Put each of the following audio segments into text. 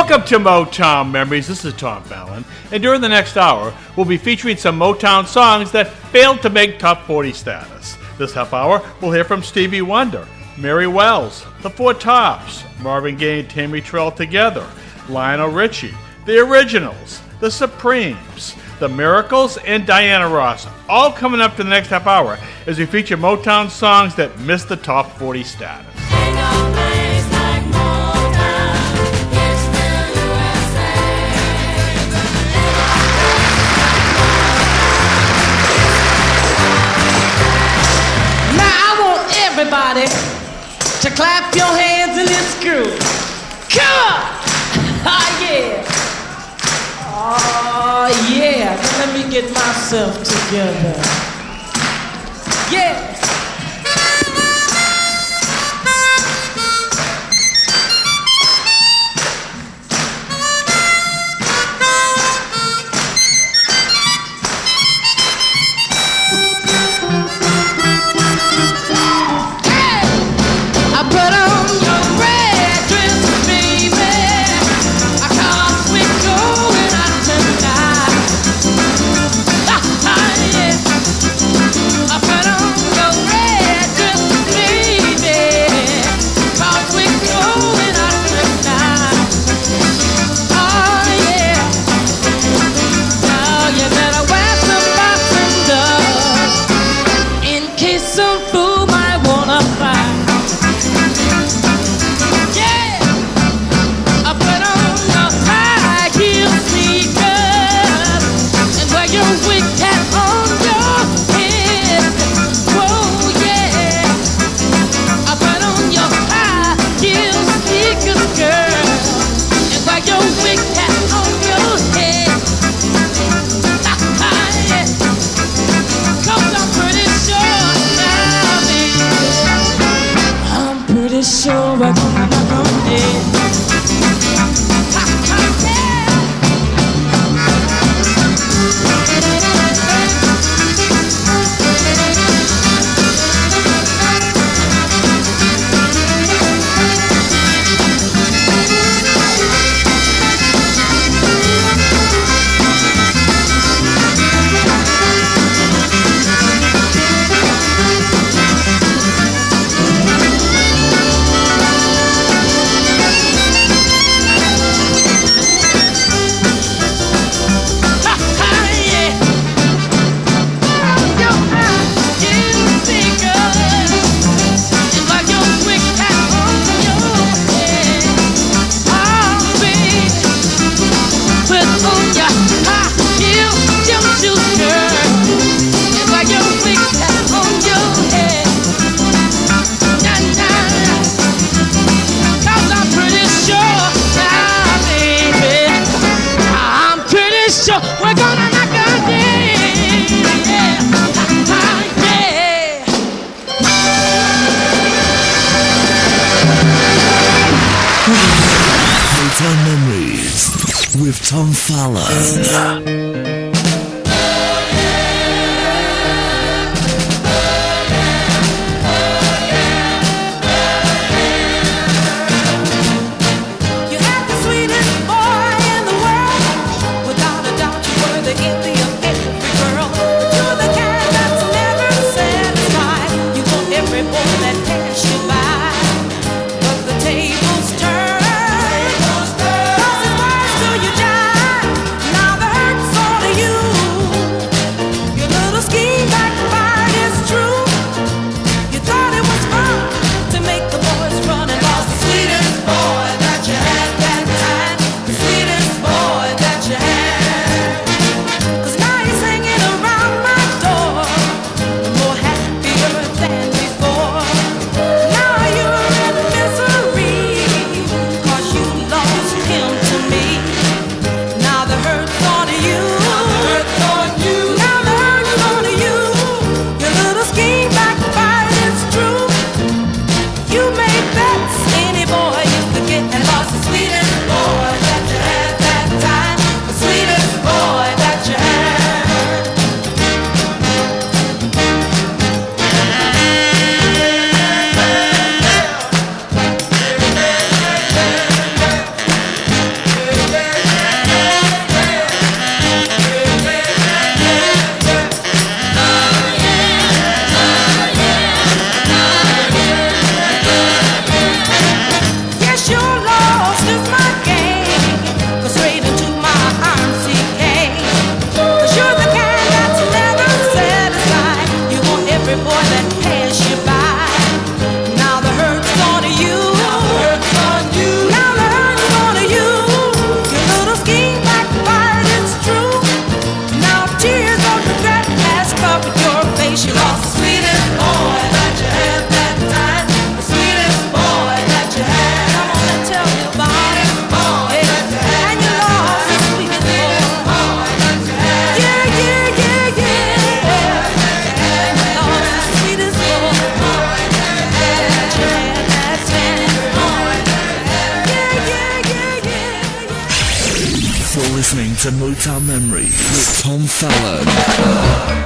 Welcome to Motown Memories. This is Tom Fallon, and during the next hour, we'll be featuring some Motown songs that failed to make top 40 status. This half hour, we'll hear from Stevie Wonder, Mary Wells, The Four Tops, Marvin Gaye and Tammy Terrell Together, Lionel Richie, The Originals, The Supremes, The Miracles, and Diana Ross, all coming up to the next half hour as we feature Motown songs that missed the top 40 status. Everybody to clap your hands in this groove. Come on! Oh, yeah. Oh, yeah. Now let me get myself together. Yeah. Tom Fallon. Tables turn. 'Cause it's worse till you die. Now the hurt's to Motown Memories with Tom Fallon.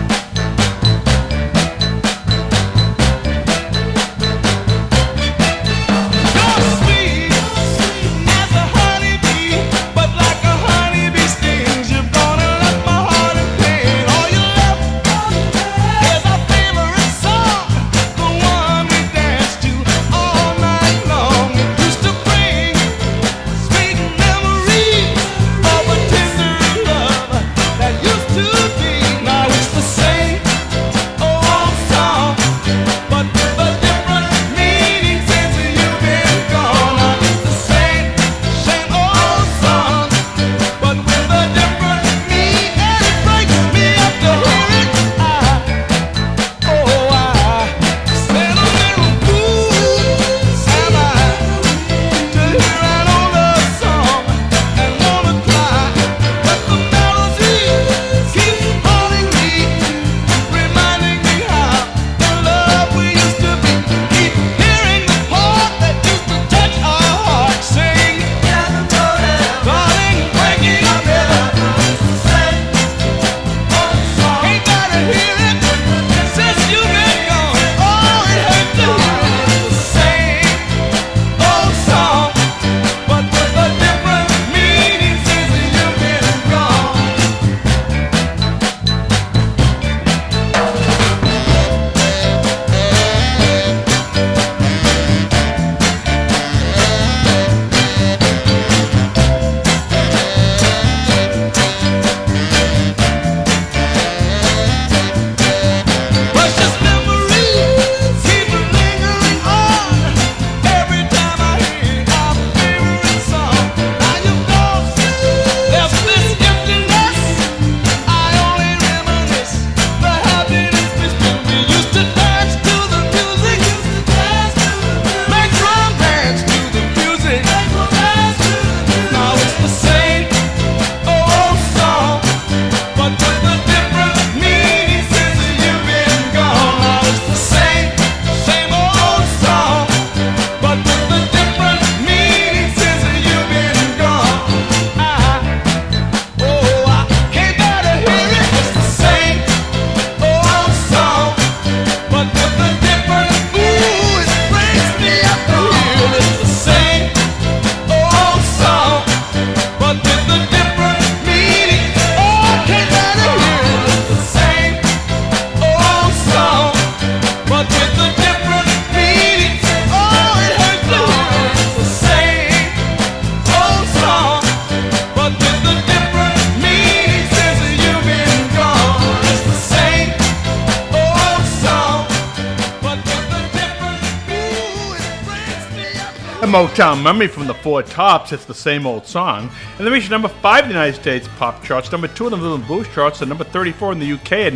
Motown Memory from the Four Tops. It's the same old song. And they reached number 5 in the United States pop charts, number 2 in the Rhythm and Blues charts, and number 34 in the UK in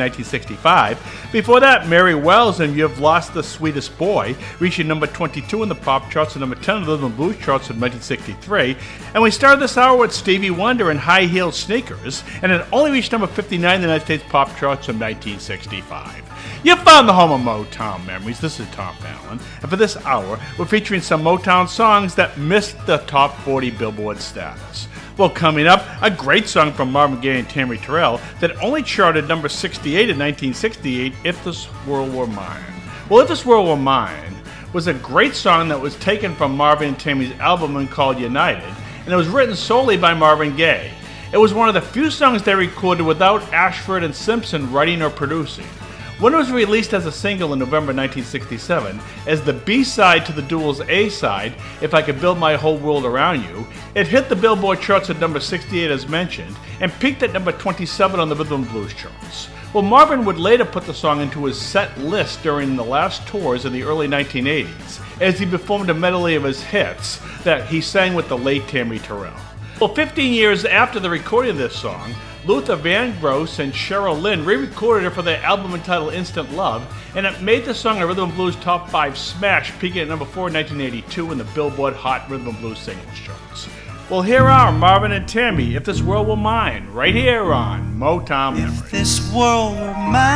1965. Before that, Mary Wells and You've Lost the Sweetest Boy, reaching number 22 in the pop charts and number 10 in the Rhythm and Blues charts in 1963. And we started this hour with Stevie Wonder and High Heel Sneakers, and it only reached number 59 in the United States pop charts in 1965. You found the home of Motown Memories. This is Tom Fallon, and for this hour, we're featuring some Motown songs that missed the top 40 Billboard status. Well, coming up, a great song from Marvin Gaye and Tammy Terrell that only charted number 68 in 1968, If This World Were Mine. Well, If This World Were Mine was a great song that was taken from Marvin and Tammy's album and called United, and it was written solely by Marvin Gaye. It was one of the few songs they recorded without Ashford and Simpson writing or producing. When it was released as a single in November 1967, as the B-side to the duel's A-side, If I Could Build My Whole World Around You, it hit the Billboard charts at number 68 as mentioned, and peaked at number 27 on the Rhythm and Blues charts. Well, Marvin would later put the song into his set list during the last tours in the early 1980s, as he performed a medley of his hits that he sang with the late Tammy Terrell. Well, 15 years after the recording of this song, Luther Vandross and Cheryl Lynn re-recorded it for their album entitled Instant Love, and it made the song a Rhythm and Blues Top 5 smash, peaking at number 4 in 1982 in the Billboard Hot Rhythm and Blues Singles charts. Well, here are Marvin and Tammy, If This World Were Mine, right here on Motown Memories. If this world were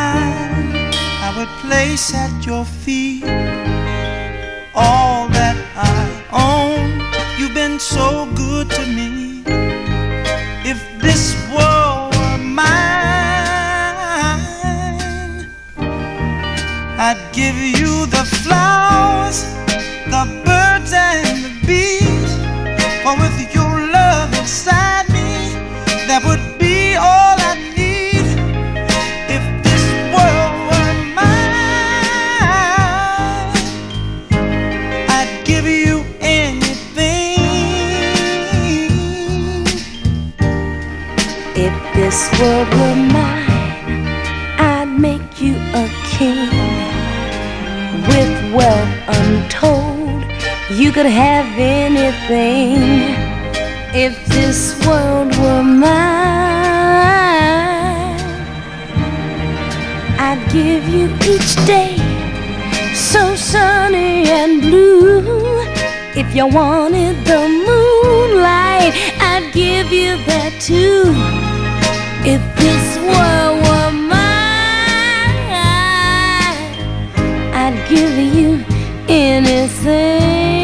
mine, I would place at your feet all that I own. You've been so good to me. If this world were mine, I'd give you the flowers, the birds and the bees. For with your love inside me, that would be all I need. If this world were mine, I'd give you anything. If this world were mine, I'd make you a king. With wealth untold, you could have anything. If this world were mine, I'd give you each day so sunny and blue. If you wanted the moonlight, I'd give you that too. If this world were mine, I'd give you anything.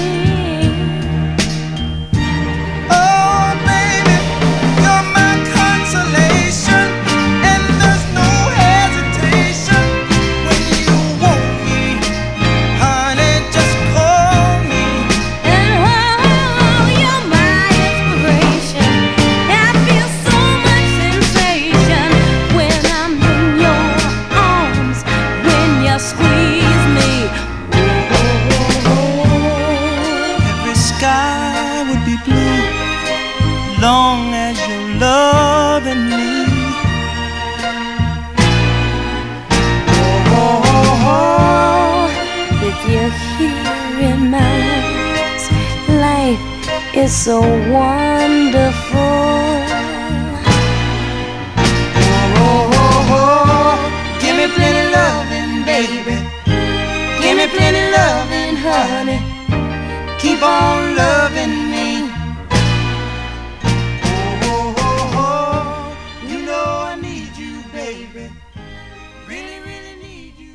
Oh, baby, you're my consolation, and there's no hesitation. When you want me, honey, just call me. And oh, you're my inspiration. I feel so much sensation when I'm in your arms, when you squeeze me. Every sky would be blue, long as you're loving me. With you here in my arms, life is so wonderful. Give me plenty loving, baby. Give me plenty loving, honey. Keep on loving me. You know I need you, baby. Really, really need you.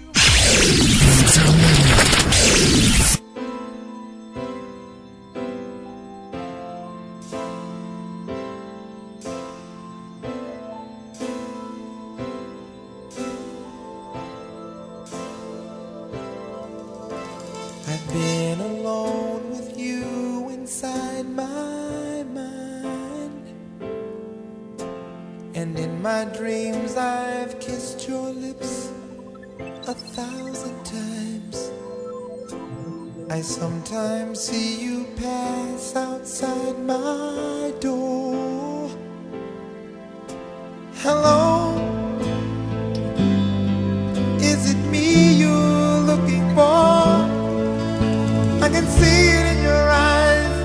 I've been alone with you inside my mind, and in my dreams I've kissed your lips 1,000 times. I sometimes see you pass outside my door. Hello, is it me you're looking for? I can see it in your eyes,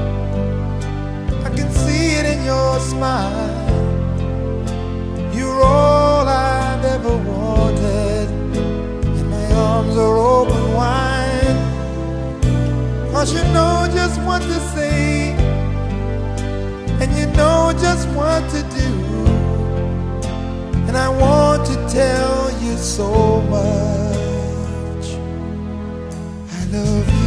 I can see it in your smile. You're all I've ever wanted, and my arms are open wide. 'Cause you know just what to say, and you know just what to do, and I want to tell you so much. I love you.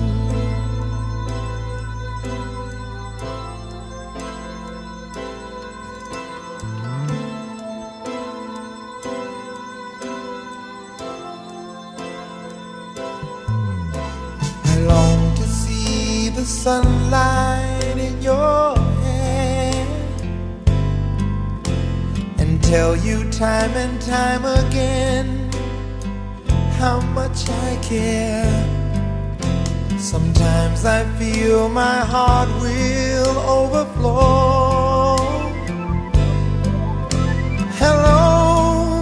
I long to see the sunlight in your hair and tell you time and time again how much I care. Sometimes I feel my heart will overflow. Hello,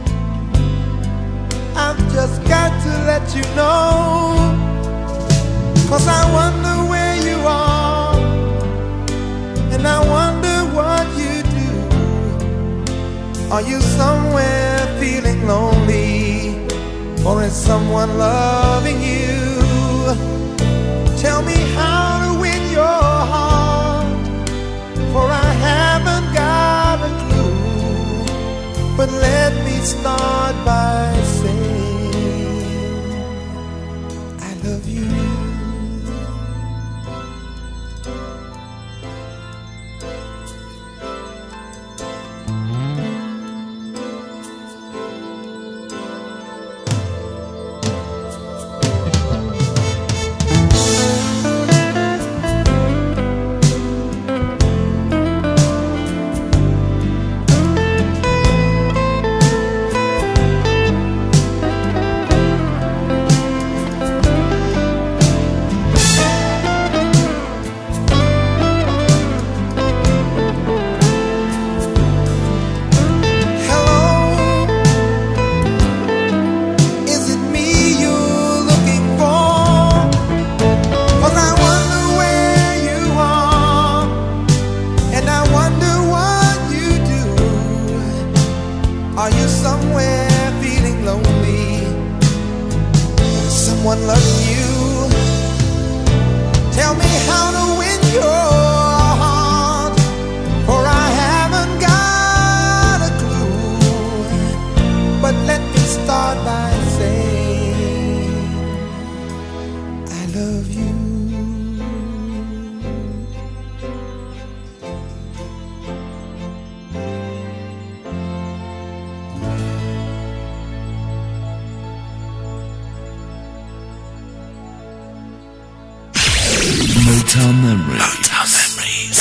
I've just got to let you know, 'cause I wonder where you are, and I wonder what you do. Are you somewhere feeling lonely, or is someone loving you? Tell me how to win your heart, for I haven't got a clue. But let me start by saying I love you. you're somewhere feeling lonely, someone loving you, tell me how to win your heart, for I haven't got a clue. But let me start by saying I love you. Motown Memories. Motown Memories.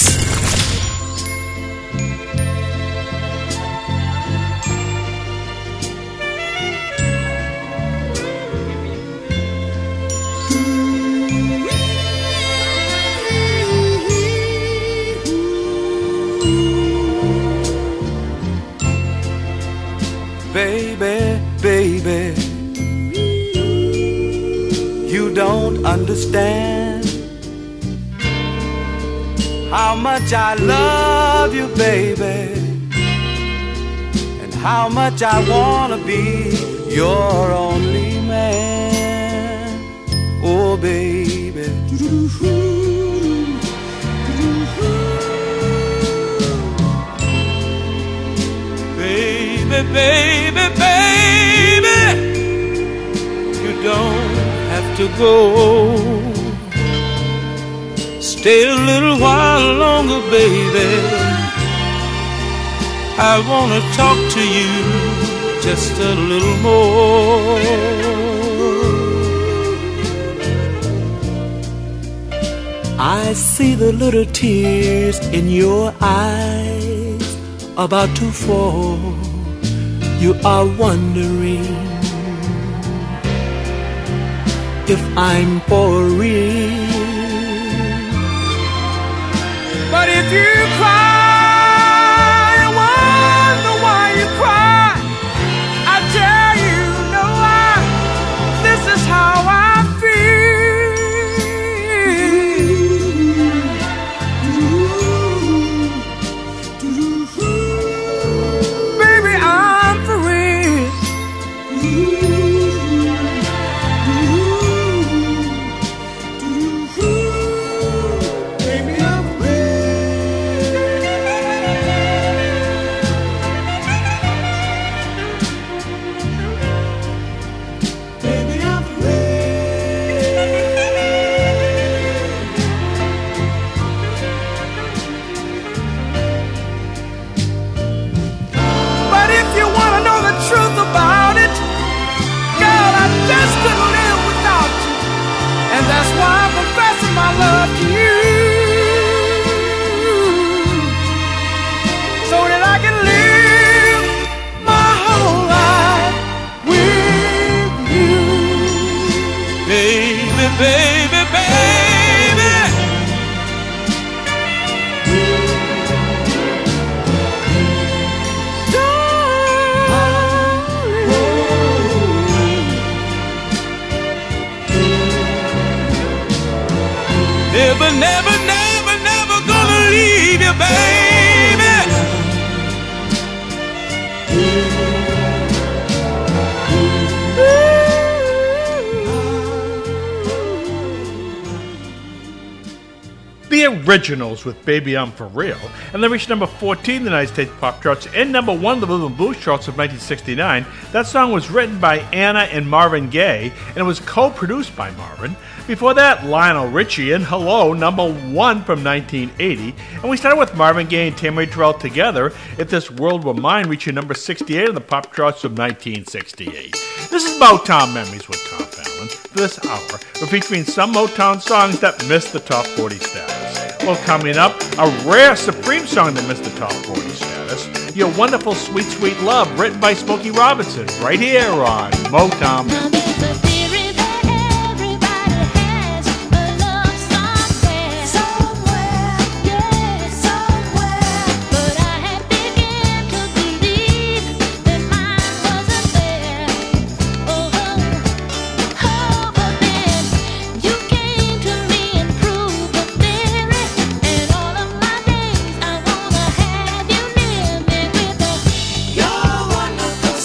Baby, baby, you don't understand how much I love you, baby, and how much I wanna be your only man. Oh, baby. Baby, baby, baby, you don't have to go. Stay a little while longer, baby. I wanna talk to you just a little more. I see the little tears in your eyes about to fall. You are wondering if I'm for real. But if you cry, I wonder why you cry. I tell you, no lie, this is how I feel. Baby, I'm for real. My love to you, so that I can live my whole life with you. Baby, baby, baby, never, never, never, never gonna leave you, baby. The Originals with Baby I'm For Real, and they reached number 14 in the United States pop charts and number 1 in the Rhythm and Blues charts of 1969. That song was written by Anna and Marvin Gaye, and it was co-produced by Marvin. Before that, Lionel Richie and Hello, number 1 from 1980. And we started with Marvin Gaye and Tammy Terrell together, If This World Were Mine, reaching number 68 in the pop charts of 1968. This is Motown Memories with Tom Fallon. For this hour, we're featuring some Motown songs that missed the top 40 status. Well, coming up, a rare Supreme song that missed the top 40 status. Your Wonderful Sweet Sweet Love, written by Smokey Robinson, right here on Motown Memories. Your wonderful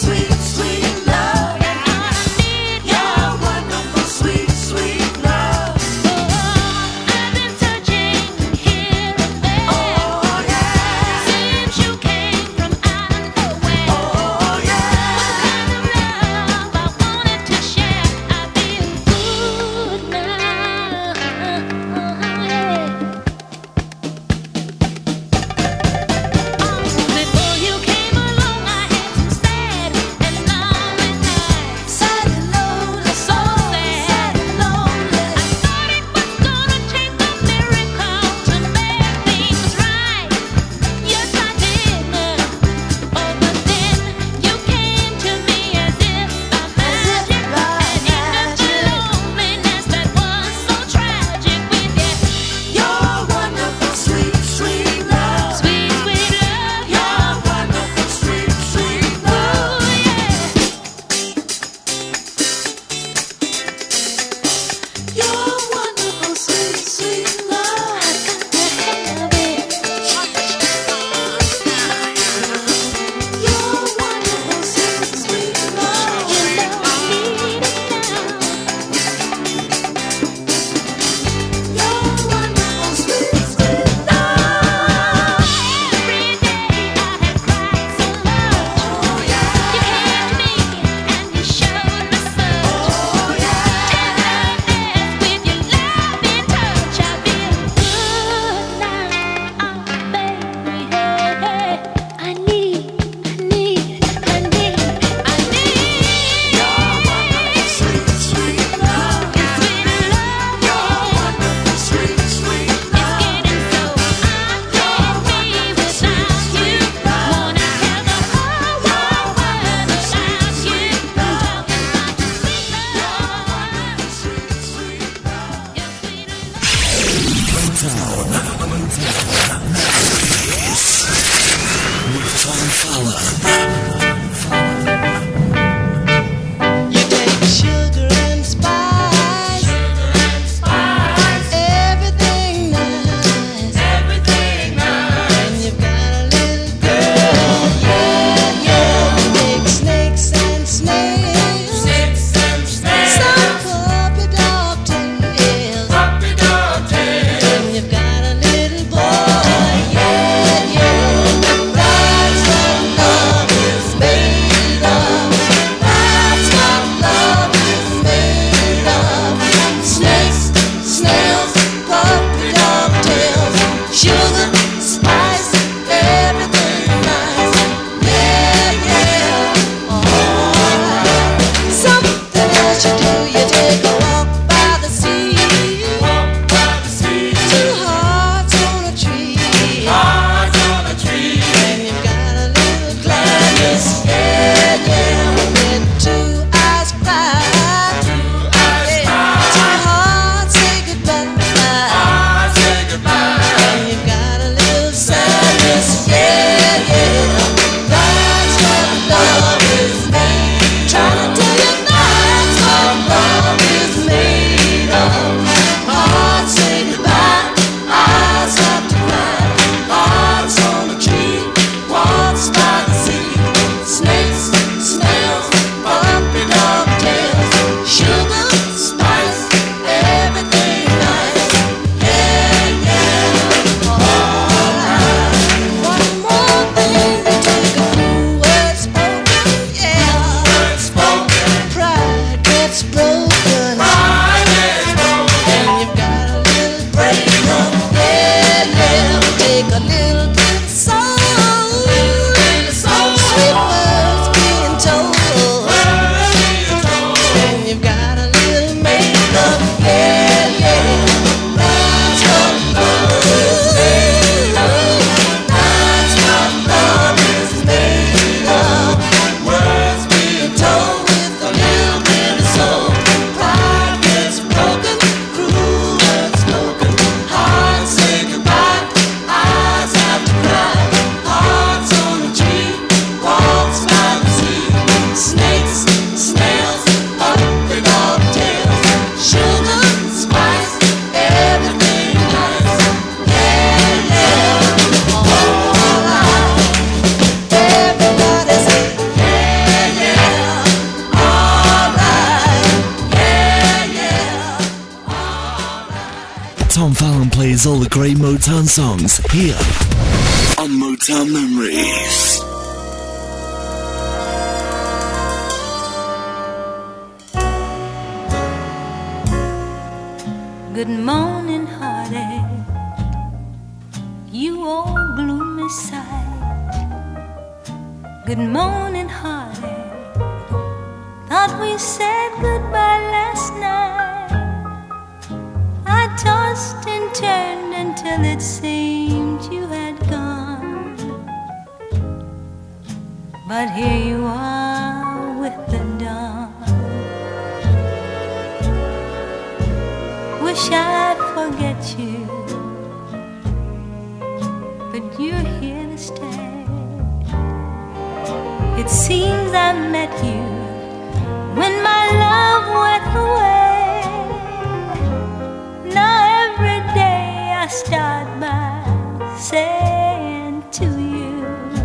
plays all the great Motown songs here on Motown Memories. Good morning, heartache, you old gloomy sight. Good morning, heartache, thought we said goodbye last night. I tossed and turned until it seemed you had gone, but here you are with the dawn. Wish I'd forget you, but you're here to stay. It seems I met you when my love went away. Now every day I start by saying to you,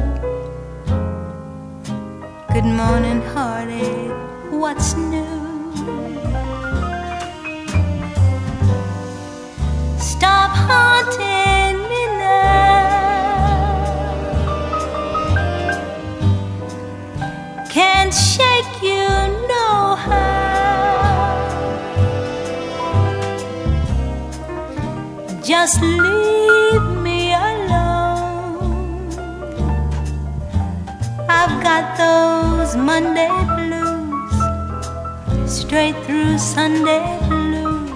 good morning, heartache, what's new? Stop haunting me now. Can't shake you no how. Just leave me alone. I've got those Monday blues, straight through Sunday blues.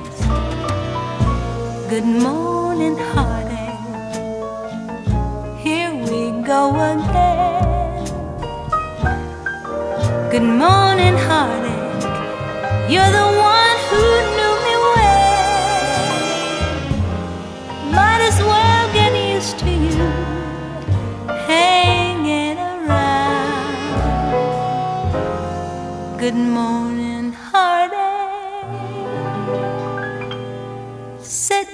Good morning, heartache, here we go again. Good morning, heartache, you're the one who knew me well. Might as well get used to you hanging around. Good morning, heartache, sit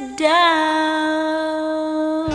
down.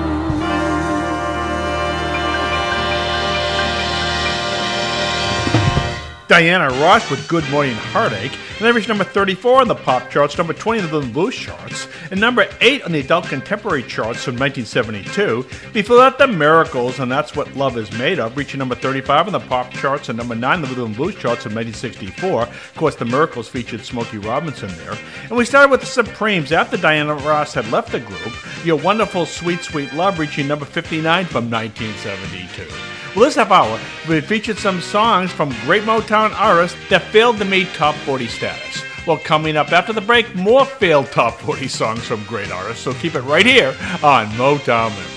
Diana Ross with Good Morning Heartache, and that reached number 34 on the pop charts, number 20 on the blues charts, and number 8 on the adult contemporary charts from 1972. Before that, The Miracles, and That's What Love Is Made Of, reaching number 35 on the pop charts and number 9 on the rhythm and blues charts in 1964. Of course, The Miracles featured Smokey Robinson there. And we started with the Supremes after Diana Ross had left the group. Your Wonderful Sweet Sweet Love, reaching number 59 from 1972. Well, this half hour, we featured some songs from great Motown artists that failed to meet top 40 status. Well, coming up after the break, more failed top 40 songs from great artists, so keep it right here on Motown Memories.